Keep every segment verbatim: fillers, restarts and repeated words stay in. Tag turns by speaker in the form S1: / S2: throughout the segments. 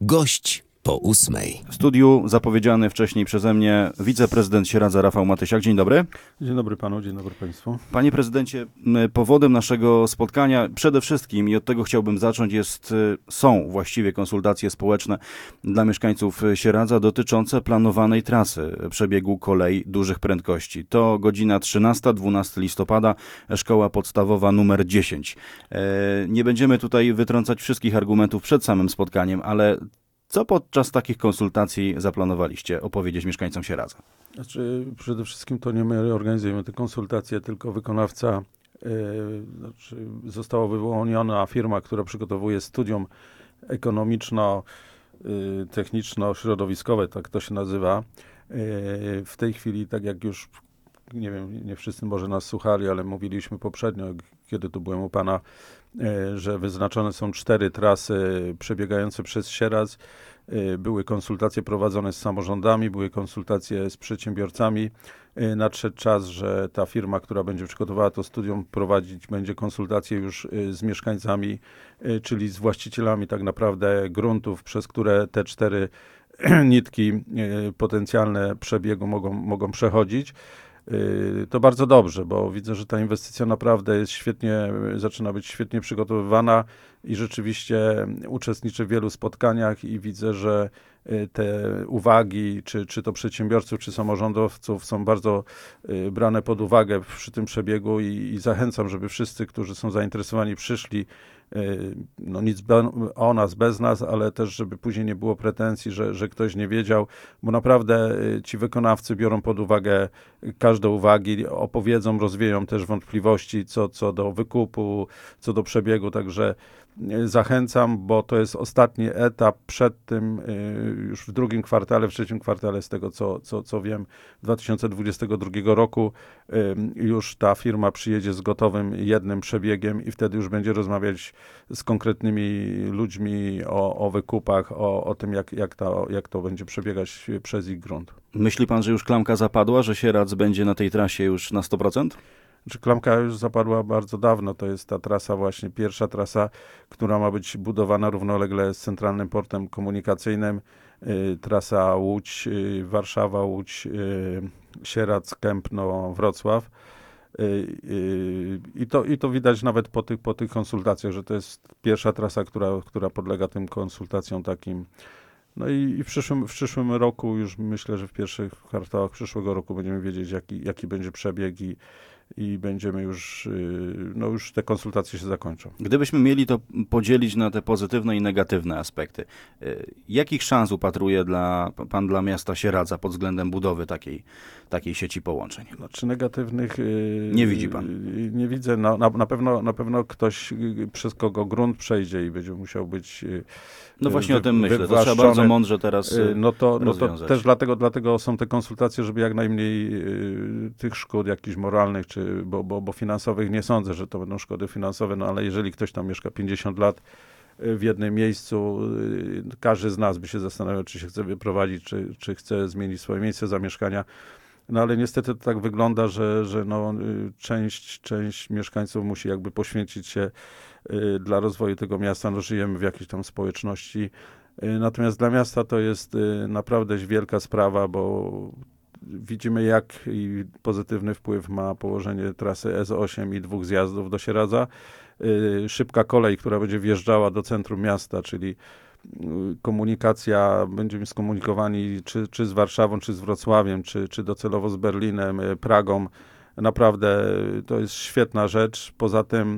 S1: Gość po ósmej.
S2: W studiu zapowiedziany wcześniej przeze mnie wiceprezydent Sieradza Rafał Matysiak. Dzień dobry.
S3: Dzień dobry panu, dzień dobry państwu.
S2: Panie prezydencie, powodem naszego spotkania przede wszystkim, i od tego chciałbym zacząć, jest, są właściwie konsultacje społeczne dla mieszkańców Sieradza dotyczące planowanej trasy przebiegu kolei dużych prędkości. To godzina trzynasta dwunastego listopada, szkoła podstawowa numer dziesięć. Nie będziemy tutaj wytrącać wszystkich argumentów przed samym spotkaniem, ale co podczas takich konsultacji zaplanowaliście opowiedzieć mieszkańcom Sieradza?
S3: Znaczy, przede wszystkim to nie my organizujemy te konsultacje, tylko wykonawca, yy, znaczy została wyłoniona firma, która przygotowuje studium ekonomiczno-techniczno-środowiskowe, tak to się nazywa. Yy, w tej chwili, tak jak już, nie wiem, nie wszyscy może nas słuchali, ale mówiliśmy poprzednio, kiedy tu byłem u pana, że wyznaczone są cztery trasy przebiegające przez Sieradz. Były konsultacje prowadzone z samorządami, były konsultacje z przedsiębiorcami. Nadszedł czas, że ta firma, która będzie przygotowała to studium, prowadzić będzie konsultacje już z mieszkańcami, czyli z właścicielami tak naprawdę gruntów, przez które te cztery nitki potencjalne przebiegu mogą, mogą przechodzić. To bardzo dobrze, bo widzę, że ta inwestycja naprawdę jest świetnie, zaczyna być świetnie przygotowywana i rzeczywiście uczestniczę w wielu spotkaniach i widzę, że te uwagi, czy, czy to przedsiębiorców, czy samorządowców są bardzo brane pod uwagę przy tym przebiegu i, i zachęcam, żeby wszyscy, którzy są zainteresowani, przyszli. No nic be, o nas, bez nas, ale też, żeby później nie było pretensji, że, że ktoś nie wiedział, bo naprawdę ci wykonawcy biorą pod uwagę każde uwagi, opowiedzą, rozwieją też wątpliwości co, co do wykupu, co do przebiegu, także zachęcam, bo to jest ostatni etap przed tym, już w drugim kwartale, w trzecim kwartale, z tego co, co, co wiem, dwa tysiące dwudziestego drugiego roku już ta firma przyjedzie z gotowym jednym przebiegiem i wtedy już będzie rozmawiać z konkretnymi ludźmi o, o wykupach, o, o tym, jak, jak, to, jak to będzie przebiegać przez ich grunt.
S2: Myśli pan, że już klamka zapadła, że Sieradz będzie na tej trasie już na sto procent?
S3: Czy klamka już zapadła bardzo dawno, to jest ta trasa właśnie, pierwsza trasa, która ma być budowana równolegle z Centralnym Portem Komunikacyjnym, y, trasa Łódź, y, Warszawa, Łódź, y, Sieradz, Kępno, Wrocław. Y, y, I to, i to widać nawet po tych, po tych konsultacjach, że to jest pierwsza trasa, która, która podlega tym konsultacjom takim. No i, i w, przyszłym, w przyszłym roku, już myślę, że w pierwszych kwartałach przyszłego roku będziemy wiedzieć, jaki, jaki będzie przebieg i, i będziemy już, no już te konsultacje się zakończą.
S2: Gdybyśmy mieli to podzielić na te pozytywne i negatywne aspekty, jakich szans upatruje dla, pan dla miasta Sieradza pod względem budowy takiej, takiej sieci połączeń?
S3: Znaczy negatywnych
S2: nie widzi pan?
S3: Nie widzę. No, na, na, pewno, na pewno ktoś, przez kogo grunt przejdzie i będzie musiał być
S2: No właśnie wy, o tym myślę. To trzeba bardzo mądrze teraz
S3: no to, no
S2: rozwiązać.
S3: to też dlatego, dlatego są te konsultacje, żeby jak najmniej y, tych szkód jakichś moralnych, czy, bo, bo, bo finansowych nie sądzę, że to będą szkody finansowe, no ale jeżeli ktoś tam mieszka pięćdziesiąt lat w jednym miejscu, y, każdy z nas by się zastanawiał, czy się chce wyprowadzić, czy, czy chce zmienić swoje miejsce zamieszkania. No ale niestety to tak wygląda, że, że no, y, część, część mieszkańców musi jakby poświęcić się y, dla rozwoju tego miasta. No, żyjemy w jakiejś tam społeczności. Natomiast dla miasta to jest naprawdę wielka sprawa, bo widzimy, jak pozytywny wpływ ma położenie trasy S osiem i dwóch zjazdów do Sieradza. Szybka kolej, która będzie wjeżdżała do centrum miasta, czyli komunikacja, będziemy skomunikowani czy, czy z Warszawą, czy z Wrocławiem, czy, czy docelowo z Berlinem, Pragą. Naprawdę to jest świetna rzecz. Poza tym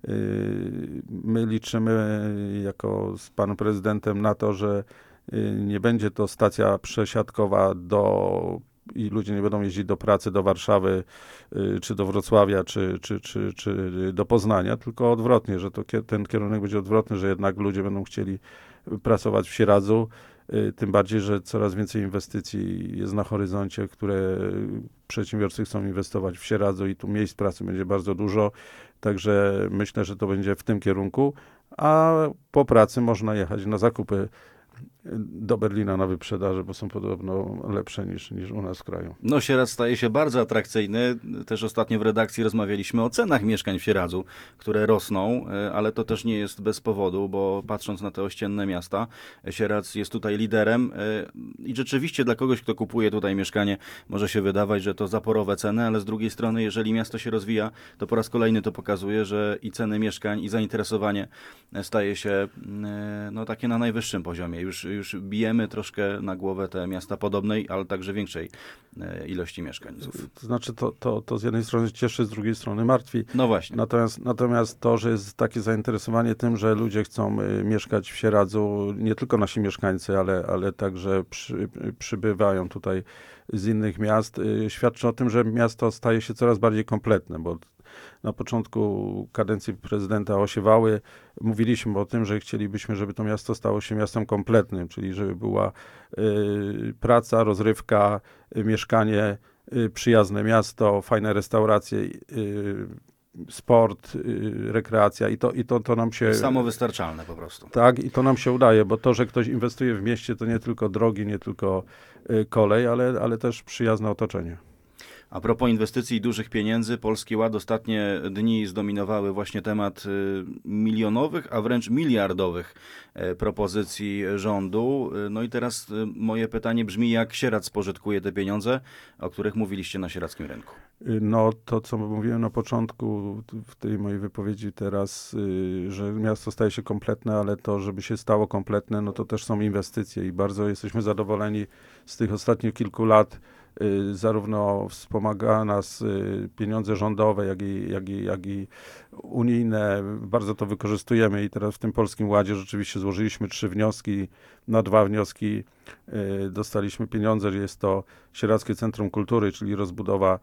S3: my liczymy jako z panem prezydentem na to, że nie będzie to stacja przesiadkowa do i ludzie nie będą jeździć do pracy, do Warszawy, czy do Wrocławia, czy, czy, czy, czy do Poznania, tylko odwrotnie, że to, ten kierunek będzie odwrotny, że jednak ludzie będą chcieli pracować w Sieradzu, tym bardziej, że coraz więcej inwestycji jest na horyzoncie, które przedsiębiorcy chcą inwestować w Sieradzu i tu miejsc pracy będzie bardzo dużo, także myślę, że to będzie w tym kierunku, a po pracy można jechać na zakupy do Berlina na wyprzedaży, bo są podobno lepsze niż, niż u nas w kraju.
S2: No, Sieradz staje się bardzo atrakcyjny. Też ostatnio w redakcji rozmawialiśmy o cenach mieszkań w Sieradzu, które rosną, ale to też nie jest bez powodu, bo patrząc na te ościenne miasta, Sieradz jest tutaj liderem i rzeczywiście dla kogoś, kto kupuje tutaj mieszkanie, może się wydawać, że to zaporowe ceny, ale z drugiej strony, jeżeli miasto się rozwija, to po raz kolejny to pokazuje, że i ceny mieszkań, i zainteresowanie staje się no, takie na najwyższym poziomie. Już, już bijemy troszkę na głowę te miasta podobnej, ale także większej ilości mieszkańców.
S3: To znaczy, to, to, to z jednej strony cieszy, z drugiej strony martwi.
S2: No właśnie.
S3: Natomiast, natomiast to, że jest takie zainteresowanie tym, że ludzie chcą y, mieszkać w Sieradzu, nie tylko nasi mieszkańcy, ale, ale także przy, przybywają tutaj z innych miast, y, świadczy o tym, że miasto staje się coraz bardziej kompletne, bo na początku kadencji prezydenta Osiewały mówiliśmy o tym, że chcielibyśmy, żeby to miasto stało się miastem kompletnym, czyli żeby była y, praca, rozrywka, y, mieszkanie, y, przyjazne miasto, fajne restauracje, y, sport, y, rekreacja i to, i to, to nam się...
S2: Samowystarczalne po prostu.
S3: Tak, i to nam się udaje, bo to, że ktoś inwestuje w mieście, to nie tylko drogi, nie tylko y, kolej, ale, ale też przyjazne otoczenie.
S2: A propos inwestycji i dużych pieniędzy, Polski Ład ostatnie dni zdominowały właśnie temat milionowych, a wręcz miliardowych propozycji rządu. No i teraz moje pytanie brzmi, jak Sieradz spożytkuje te pieniądze, o których mówiliście na sieradzkim rynku?
S3: No to, co mówiłem na początku w tej mojej wypowiedzi teraz, że miasto staje się kompletne, ale to, żeby się stało kompletne, no to też są inwestycje i bardzo jesteśmy zadowoleni z tych ostatnich kilku lat. Zarówno wspomaga nas pieniądze rządowe, jak i, jak i, jak i unijne. Bardzo to wykorzystujemy i teraz w tym Polskim Ładzie rzeczywiście złożyliśmy trzy wnioski. Na dwa wnioski dostaliśmy pieniądze. Jest to Sieradzkie Centrum Kultury, czyli rozbudowa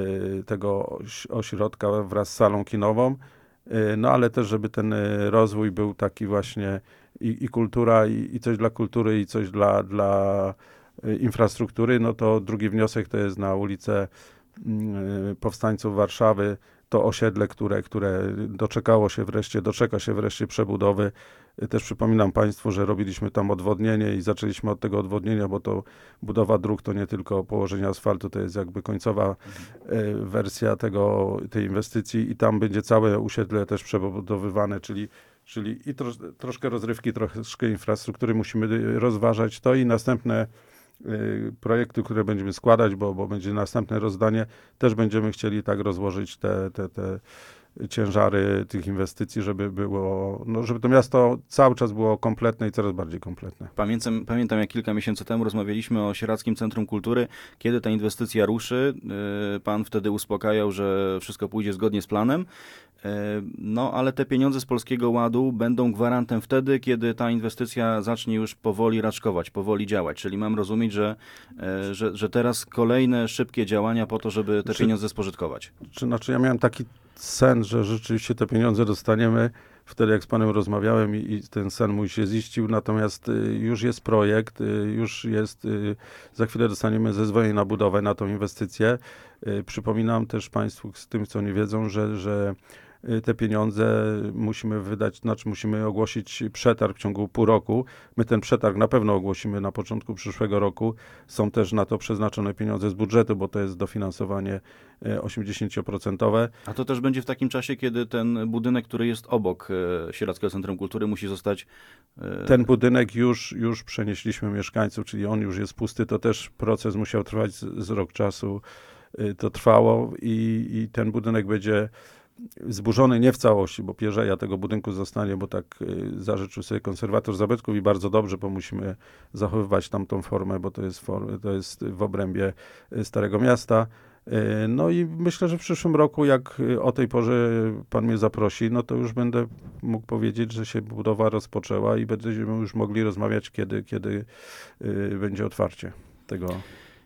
S3: tego ośrodka wraz z salą kinową. No ale też, żeby ten rozwój był taki właśnie i, i kultura, i, i coś dla kultury, i coś dla, dla infrastruktury, no to drugi wniosek to jest na ulicę Powstańców Warszawy, to osiedle, które, które doczekało się wreszcie, doczeka się wreszcie przebudowy. Też przypominam Państwu, że robiliśmy tam odwodnienie i zaczęliśmy od tego odwodnienia, bo to budowa dróg to nie tylko położenie asfaltu, to jest jakby końcowa mhm. wersja tego, tej inwestycji i tam będzie całe osiedle też przebudowywane, czyli czyli i trosz, troszkę rozrywki, troszkę infrastruktury musimy rozważać to i następne y, projekty, które będziemy składać, bo, bo będzie następne rozdanie, też będziemy chcieli tak rozłożyć te, te, te ciężary tych inwestycji, żeby było, no, żeby to miasto cały czas było kompletne i coraz bardziej kompletne.
S2: Pamiętam, pamiętam jak kilka miesięcy temu rozmawialiśmy o Sieradzkim Centrum Kultury, kiedy ta inwestycja ruszy. Pan wtedy uspokajał, że wszystko pójdzie zgodnie z planem. No, ale te pieniądze z Polskiego Ładu będą gwarantem wtedy, kiedy ta inwestycja zacznie już powoli raczkować, powoli działać. Czyli mam rozumieć, że, że, że teraz kolejne szybkie działania po to, żeby te
S3: czy,
S2: pieniądze spożytkować.
S3: Czy, znaczy ja miałem taki sen, że rzeczywiście te pieniądze dostaniemy wtedy, jak z panem rozmawiałem i, i ten sen mój się ziścił, natomiast y, już jest projekt, y, już jest, y, za chwilę dostaniemy zezwolenie na budowę, na tą inwestycję. Y, przypominam też państwu, z tym, co nie wiedzą, że, że te pieniądze musimy wydać, znaczy musimy ogłosić przetarg w ciągu pół roku. My ten przetarg na pewno ogłosimy na początku przyszłego roku. Są też na to przeznaczone pieniądze z budżetu, bo to jest dofinansowanie osiemdziesiąt procent.
S2: A to też będzie w takim czasie, kiedy ten budynek, który jest obok Sieradzkiego Centrum Kultury, musi zostać...
S3: Ten budynek już, już przenieśliśmy mieszkańców, czyli on już jest pusty. To też proces musiał trwać z, z rok czasu. To trwało i, i ten budynek będzie zburzony nie w całości, bo pierzeja tego budynku zostanie, bo tak y, zażyczył sobie konserwator zabytków i bardzo dobrze, bo musimy zachowywać tamtą formę, bo to jest, for, to jest w obrębie Starego Miasta. Y, no i myślę, że w przyszłym roku, jak y, o tej porze pan mnie zaprosi, no to już będę mógł powiedzieć, że się budowa rozpoczęła i będziemy już mogli rozmawiać, kiedy, kiedy y, będzie otwarcie tego.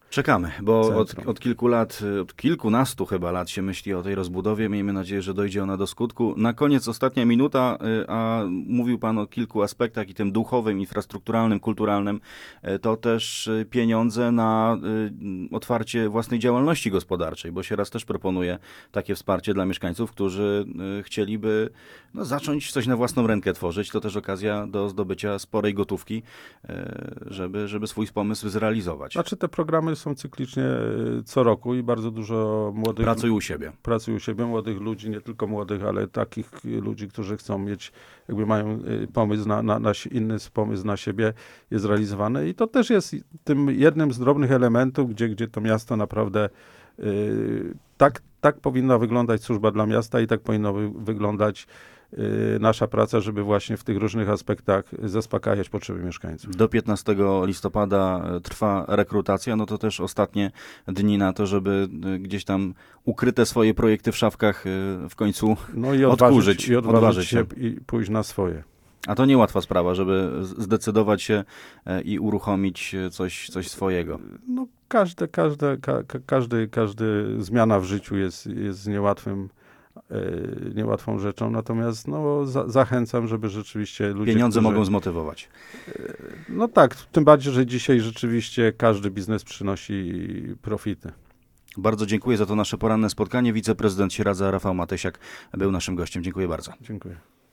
S2: Czekamy, bo od,
S3: centrum.
S2: od kilku lat, od kilkunastu chyba lat się myśli o tej rozbudowie. Miejmy nadzieję, że dojdzie ona do skutku. Na koniec ostatnia minuta, y, a mówił pan o kilku aspektach i tym duchowym, infrastrukturalnym, kulturalnym. Y, To też y, pieniądze na y, otwarcie własnej działalności gospodarczej, bo Sieradz też proponuje takie wsparcie dla mieszkańców, którzy y, chcieliby no, zacząć coś na własną rękę tworzyć. To też okazja do zdobycia sporej gotówki, y, żeby, żeby swój pomysł zrealizować.
S3: Znaczy te programy są cyklicznie e, co roku i bardzo dużo młodych
S2: Pracuj u siebie.
S3: pracują u siebie, młodych ludzi, nie tylko młodych, ale takich ludzi, którzy chcą mieć, jakby mają e, pomysł na, na, na si- inny pomysł na siebie, jest realizowany i to też jest tym jednym z drobnych elementów, gdzie, gdzie to miasto naprawdę e, tak, tak powinna wyglądać służba dla miasta i tak powinno wy, wyglądać e, nasza praca, żeby właśnie w tych różnych aspektach zaspokajać potrzeby mieszkańców.
S2: Do piętnastego listopada e, trwa rekrutacja, no to też ostatnie dni na to, żeby e, gdzieś tam ukryte swoje projekty w szafkach e, w końcu
S3: No i odważyć,
S2: odkurzyć,
S3: i odważyć
S2: odważyć
S3: się
S2: się.
S3: i pójść na swoje.
S2: A to niełatwa sprawa, żeby z- zdecydować się e, i uruchomić e, coś, coś swojego.
S3: No każde, każde, ka, ka, każdy, każdy zmiana w życiu jest, jest niełatwym, e, niełatwą rzeczą, natomiast no, za, zachęcam, żeby rzeczywiście ludzie,
S2: Pieniądze
S3: którzy,
S2: mogą zmotywować.
S3: No tak, tym bardziej, że dzisiaj rzeczywiście każdy biznes przynosi profity.
S2: Bardzo dziękuję za to nasze poranne spotkanie. Wiceprezydent Sieradza Rafał Matysiak był naszym gościem. Dziękuję bardzo.
S3: Dziękuję.